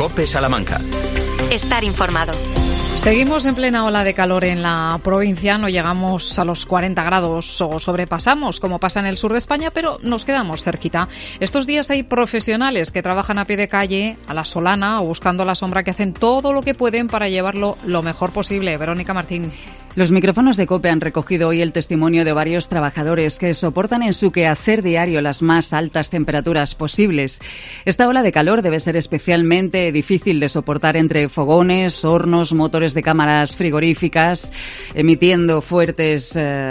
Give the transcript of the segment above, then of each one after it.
COPE Salamanca. Estar informado. Seguimos en plena ola de calor en la provincia, no llegamos a los 40 grados o sobrepasamos, como pasa en el sur de España, pero nos quedamos cerquita. Estos días hay profesionales que trabajan a pie de calle, a la solana o buscando la sombra, que hacen todo lo que pueden para llevarlo lo mejor posible. Verónica Martín. Los micrófonos de COPE han recogido hoy el testimonio de varios trabajadores que soportan en su quehacer diario las más altas temperaturas posibles. Esta ola de calor debe ser especialmente difícil de soportar entre fogones, hornos, motores de cámaras frigoríficas, emitiendo fuentes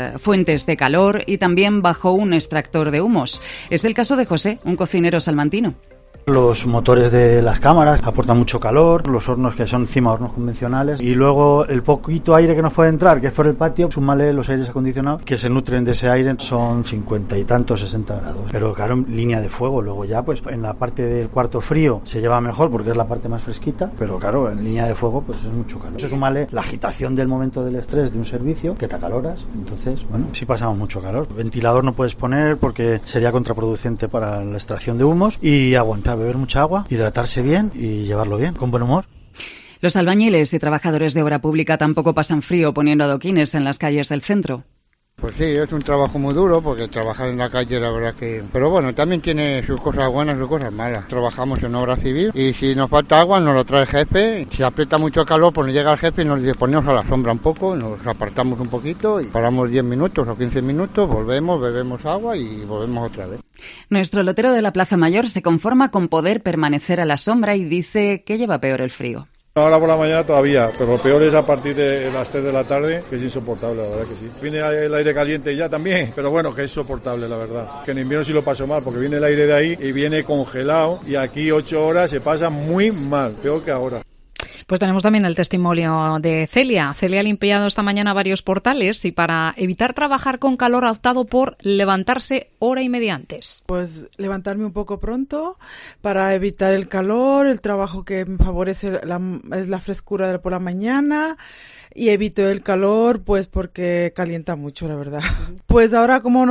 de calor y también bajo un extractor de humos. Es el caso de José, un cocinero salmantino. Los motores de las cámaras aportan mucho calor, los hornos que son encima hornos convencionales, y luego el poquito aire que nos puede entrar, que es por el patio, súmale los aires acondicionados que se nutren de ese aire, son 50 y tantos, 60 grados. Pero claro, en línea de fuego, luego ya pues en la parte del cuarto frío se lleva mejor porque es la parte más fresquita, pero claro, en línea de fuego pues es mucho calor. Eso súmale la agitación del momento del estrés de un servicio, que te acaloras, entonces bueno, sí pasamos mucho calor. Ventilador no puedes poner porque sería contraproducente para la extracción de humos, y aguantar, beber mucha agua, hidratarse bien y llevarlo bien, con buen humor. Los albañiles y trabajadores de obra pública tampoco pasan frío poniendo adoquines en las calles del centro. Pues sí, es un trabajo muy duro porque trabajar en la calle, la verdad que... Pero bueno, también tiene sus cosas buenas y sus cosas malas. Trabajamos en obra civil y si nos falta agua nos lo trae el jefe. Si aprieta mucho calor, pues llega el jefe y nos dice ponemos a la sombra un poco, nos apartamos un poquito y paramos 10 minutos o 15 minutos, volvemos, bebemos agua y volvemos otra vez. Nuestro lotero de la Plaza Mayor se conforma con poder permanecer a la sombra y dice que lleva peor el frío. Ahora por la mañana todavía, pero lo peor es a partir de las 3 de la tarde, que es insoportable, la verdad que sí. Viene el aire caliente ya también, pero bueno, que es soportable, la verdad. Que en invierno sí lo paso mal, porque viene el aire de ahí y viene congelado, y aquí 8 horas se pasa muy mal, peor que ahora. Pues tenemos también el testimonio de Celia. Celia ha limpiado esta mañana varios portales y para evitar trabajar con calor ha optado por levantarse hora y media antes. Pues levantarme un poco pronto para evitar el calor, el trabajo que me favorece es la frescura por la mañana, y evito el calor pues porque calienta mucho, la verdad. Pues ahora como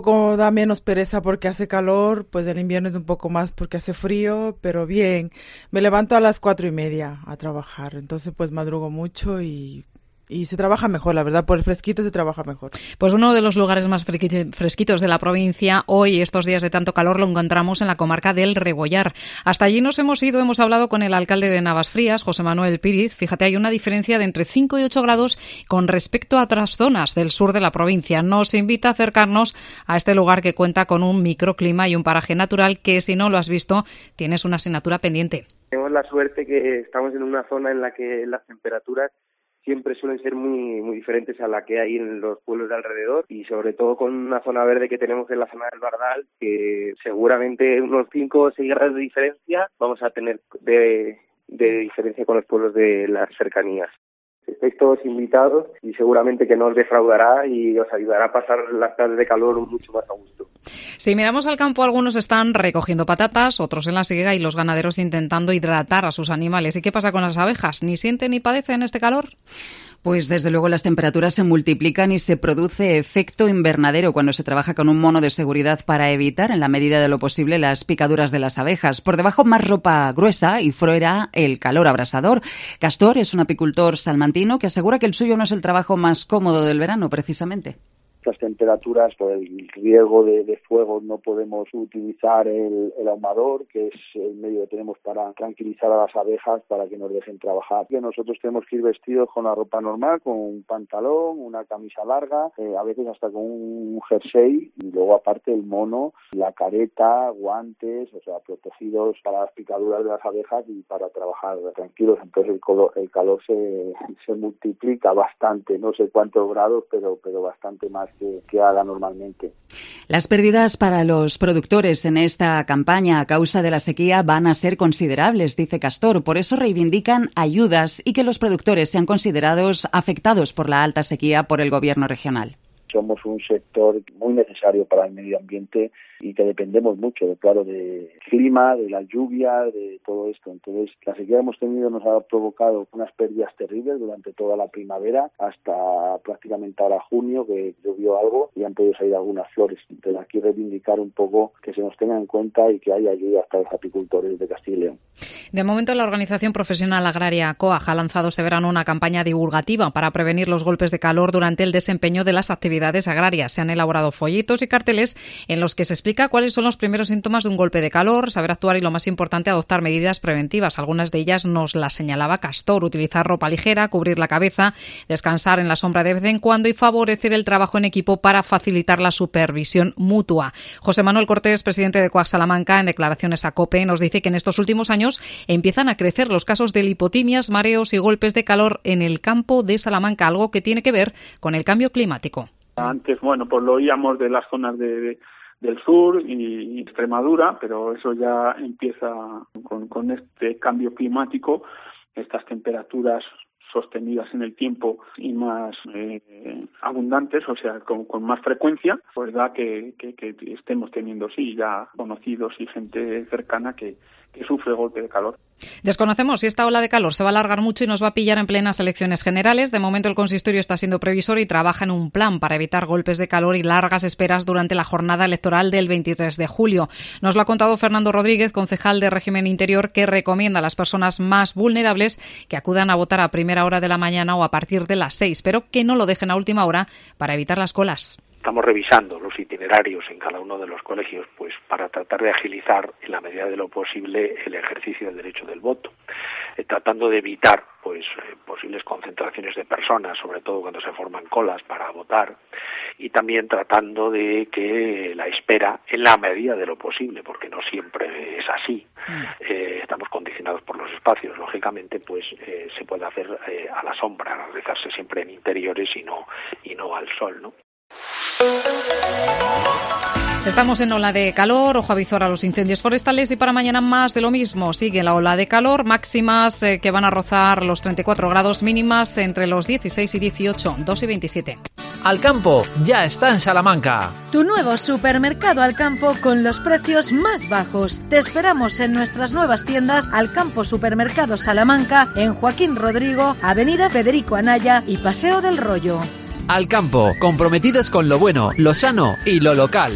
da menos pereza porque hace calor, pues el invierno es un poco más porque hace frío, pero bien, me levanto a las 4:30 a trabajar, entonces pues madrugo mucho y se trabaja mejor, la verdad, por el fresquito se trabaja mejor. Pues uno de los lugares más fresquitos de la provincia, hoy, estos días de tanto calor, lo encontramos en la comarca del Rebollar. Hasta allí nos hemos ido, hemos hablado con el alcalde de Navasfrías, José Manuel Píriz. Fíjate, hay una diferencia de entre 5 y 8 grados con respecto a otras zonas del sur de la provincia. Nos invita a acercarnos a este lugar que cuenta con un microclima y un paraje natural que, si no lo has visto, tienes una asignatura pendiente. Tenemos la suerte que estamos en una zona en la que las temperaturas siempre suelen ser muy diferentes a la que hay en los pueblos de alrededor, y sobre todo con una zona verde que tenemos en la zona del Bardal, que seguramente unos 5 o 6 grados de diferencia vamos a tener de diferencia con los pueblos de las cercanías. Estáis todos invitados y seguramente que no os defraudará y os ayudará a pasar las tardes de calor mucho más a gusto. Si miramos al campo, algunos están recogiendo patatas, otros en la siega y los ganaderos intentando hidratar a sus animales. ¿Y qué pasa con las abejas? ¿Ni sienten ni padecen este calor? Pues desde luego las temperaturas se multiplican y se produce efecto invernadero cuando se trabaja con un mono de seguridad para evitar, en la medida de lo posible, las picaduras de las abejas. Por debajo, más ropa gruesa y fuera el calor abrasador. Castor es un apicultor salmantino que asegura que el suyo no es el trabajo más cómodo del verano, precisamente. Las temperaturas, por el riesgo de fuego, no podemos utilizar el ahumador, que es el medio que tenemos para tranquilizar a las abejas para que nos dejen trabajar. Que nosotros tenemos que ir vestidos con la ropa normal, con un pantalón, una camisa larga, a veces hasta con un jersey, y luego aparte el mono, la careta, guantes, o sea, protegidos para las picaduras de las abejas y para trabajar tranquilos. Entonces el calor se multiplica bastante, no sé cuántos grados, pero bastante más que haga normalmente. Las pérdidas para los productores en esta campaña a causa de la sequía van a ser considerables, dice Castor. Por eso reivindican ayudas y que los productores sean considerados afectados por la alta sequía por el gobierno regional. Somos un sector muy necesario para el medio ambiente y que dependemos mucho, claro, del clima, de la lluvia, de todo esto. Entonces, la sequía que hemos tenido nos ha provocado unas pérdidas terribles durante toda la primavera hasta prácticamente ahora junio, que llovió algo y han podido salir algunas flores. Entonces, aquí reivindicar un poco que se nos tenga en cuenta y que haya ayuda hasta los apicultores de Castilla y León. De momento, la Organización Profesional Agraria COAG ha lanzado este verano una campaña divulgativa para prevenir los golpes de calor durante el desempeño de las actividades agrarias. Se han elaborado folletos y carteles en los que se explica cuáles son los primeros síntomas de un golpe de calor, saber actuar y, lo más importante, adoptar medidas preventivas. Algunas de ellas nos las señalaba Castor: utilizar ropa ligera, cubrir la cabeza, descansar en la sombra de vez en cuando y favorecer el trabajo en equipo para facilitar la supervisión mutua. José Manuel Cortés, presidente de COAG Salamanca, en declaraciones a COPE, nos dice que en estos últimos años empiezan a crecer los casos de lipotimias, mareos y golpes de calor en el campo de Salamanca, algo que tiene que ver con el cambio climático. Antes, pues lo oíamos de las zonas del sur y Extremadura, pero eso ya empieza con este cambio climático, estas temperaturas sostenidas en el tiempo y más abundantes, o sea, con más frecuencia, pues da que estemos teniendo, sí, ya conocidos y gente cercana que sufre golpe de calor. Desconocemos si esta ola de calor se va a alargar mucho y nos va a pillar en plenas elecciones generales. De momento, el consistorio está siendo previsor y trabaja en un plan para evitar golpes de calor y largas esperas durante la jornada electoral del 23 de julio. Nos lo ha contado Fernando Rodríguez, concejal de Régimen Interior, que recomienda a las personas más vulnerables que acudan a votar a primera hora de la mañana o a partir de las 6, pero que no lo dejen a última hora para evitar las colas. Estamos revisando los itinerarios en cada uno de los colegios, pues para tratar de agilizar en la medida de lo posible el ejercicio del derecho del voto, tratando de evitar pues posibles concentraciones de personas, sobre todo cuando se forman colas para votar, y también tratando de que la espera, en la medida de lo posible, porque no siempre es así, estamos condicionados por los espacios, lógicamente, pues se puede hacer a la sombra, realizarse siempre en interiores y no al sol, ¿no? Estamos en ola de calor, ojo avizor a los incendios forestales y para mañana más de lo mismo. Sigue la ola de calor, máximas que van a rozar los 34 grados, mínimas entre los 16 y 18, 2 y 27. Alcampo ya está en Salamanca. Tu nuevo supermercado Alcampo con los precios más bajos. Te esperamos en nuestras nuevas tiendas Alcampo Supermercado Salamanca, en Joaquín Rodrigo, Avenida Federico Anaya y Paseo del Rollo. Alcampo, comprometidos con lo bueno, lo sano y lo local.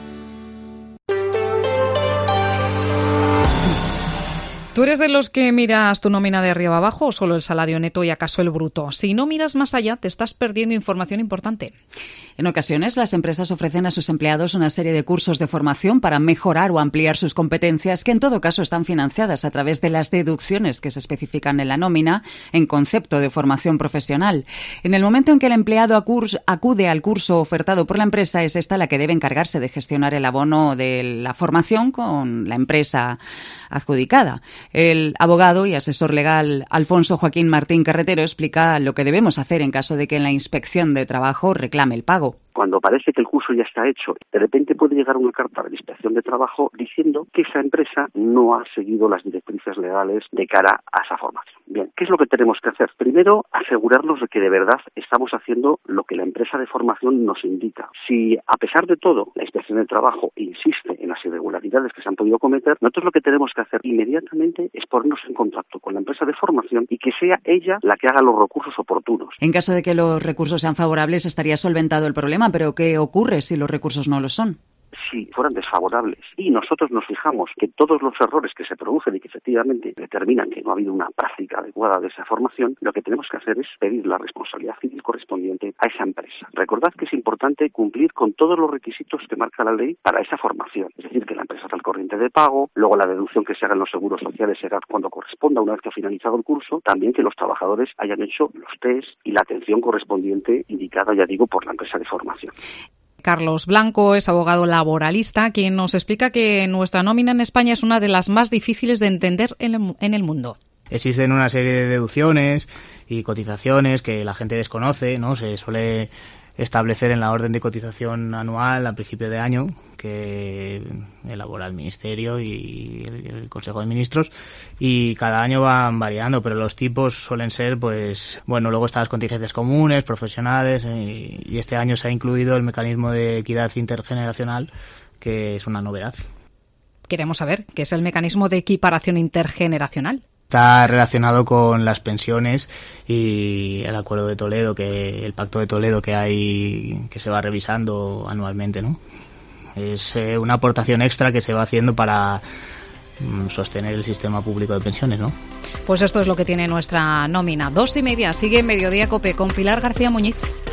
¿Tú eres de los que miras tu nómina de arriba abajo o solo el salario neto y acaso el bruto? Si no miras más allá, te estás perdiendo información importante. En ocasiones, las empresas ofrecen a sus empleados una serie de cursos de formación para mejorar o ampliar sus competencias, que en todo caso están financiadas a través de las deducciones que se especifican en la nómina en concepto de formación profesional. En el momento en que el empleado acude al curso ofertado por la empresa, es esta la que debe encargarse de gestionar el abono de la formación con la empresa adjudicada. El abogado y asesor legal Alfonso Joaquín Martín Carretero explica lo que debemos hacer en caso de que la Inspección de Trabajo reclame el pago. Cuando parece que el curso ya está hecho, de repente puede llegar una carta de la Inspección de Trabajo diciendo que esa empresa no ha seguido las directrices legales de cara a esa formación. Bien, ¿qué es lo que tenemos que hacer? Primero, asegurarnos de que de verdad estamos haciendo lo que la empresa de formación nos indica. Si, a pesar de todo, la Inspección de Trabajo insiste en las irregularidades que se han podido cometer, nosotros lo que tenemos que hacer inmediatamente es ponernos en contacto con la empresa de formación y que sea ella la que haga los recursos oportunos. En caso de que los recursos sean favorables, estaría solventado el problema, pero ¿qué ocurre si los recursos no lo son? Si fueran desfavorables y nosotros nos fijamos que todos los errores que se producen y que efectivamente determinan que no ha habido una práctica adecuada de esa formación, lo que tenemos que hacer es pedir la responsabilidad civil correspondiente a esa empresa. Recordad que es importante cumplir con todos los requisitos que marca la ley para esa formación, es decir, que la empresa está al corriente de pago, luego la deducción que se haga en los seguros sociales será cuando corresponda una vez que ha finalizado el curso, también que los trabajadores hayan hecho los test y la atención correspondiente indicada, ya digo, por la empresa de formación. Carlos Blanco es abogado laboralista, quien nos explica que nuestra nómina en España es una de las más difíciles de entender en el mundo. Existen una serie de deducciones y cotizaciones que la gente desconoce, ¿no? Se suele establecer en la orden de cotización anual a principio de año que elabora el Ministerio y el Consejo de Ministros, y cada año van variando, pero los tipos suelen ser, pues, bueno, luego están las contingencias comunes, profesionales, y este año se ha incluido el mecanismo de equidad intergeneracional, que es una novedad. Queremos saber qué es el mecanismo de equiparación intergeneracional. Está relacionado con las pensiones y el Acuerdo de Toledo, el Pacto de Toledo que hay, que se va revisando anualmente, ¿no? Es una aportación extra que se va haciendo para sostener el sistema público de pensiones, ¿no? Pues esto es lo que tiene nuestra nómina. 2:30, sigue Mediodía COPE con Pilar García Muñiz.